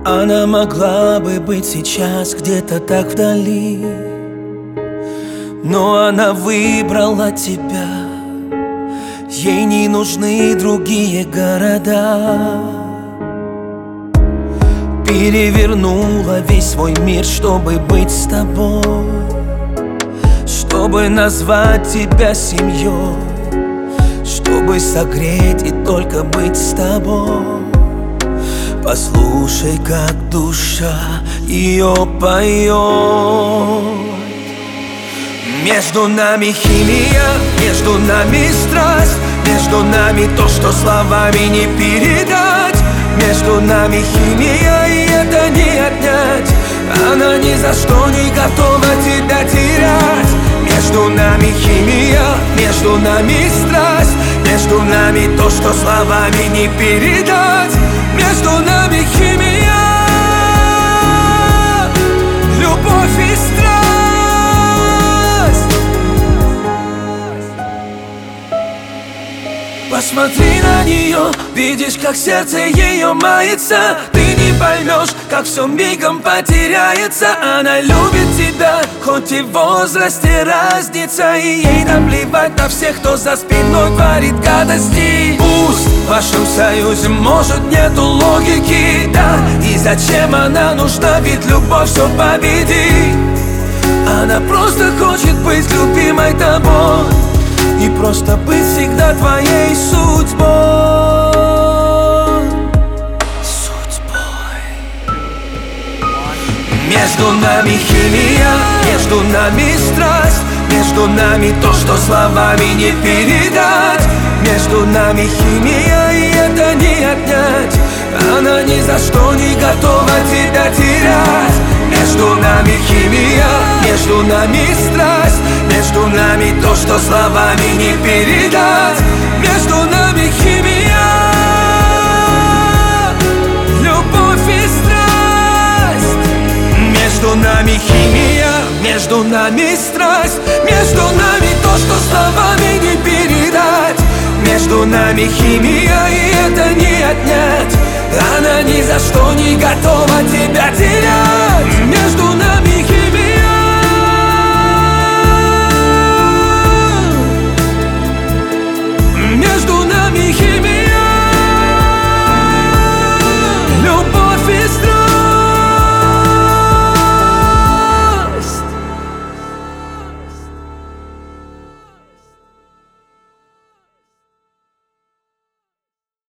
Она могла бы быть сейчас где-то так вдали, но она выбрала тебя. Ей не нужны другие города. Перевернула весь свой мир, чтобы быть с тобой, чтобы назвать тебя семьей, чтобы согреть и только быть с тобой. Послушай, как душа ее поет. Между нами химия, между нами страсть, между нами то, что словами не передать. Между нами химия, и это не отнять. Она ни за что не готова тебя терять. Между нами химия, между нами страсть, между нами то, что словами не передать. Между нами химия, любовь и страсть. Посмотри на нее, видишь, как сердце ее мается. Ты не поймешь, как все мигом потеряется. Она любит тебя, хоть и в возрасте разница, и ей наплевать на всех, кто за спиной творит гадости. Пусть в вашем союзе, может, нету логики, да, и зачем она нужна, ведь любовь все победит. Она просто хочет быть любимой тобой и просто быть всегда твоей судьбой. Между нами химия, между нами страсть, между нами то, что словами не передать. Между нами химия, и это не отнять. Она ни за что не готова тебя терять. Между нами химия, между нами страсть, между нами то, что словами не передать. Между нами химия, любовь и страсть. Между нами химия, между нами страсть, между нами то, что словами не передать. Между нами химия, и это не отнять. Она ни за что не готова тебя терять. Между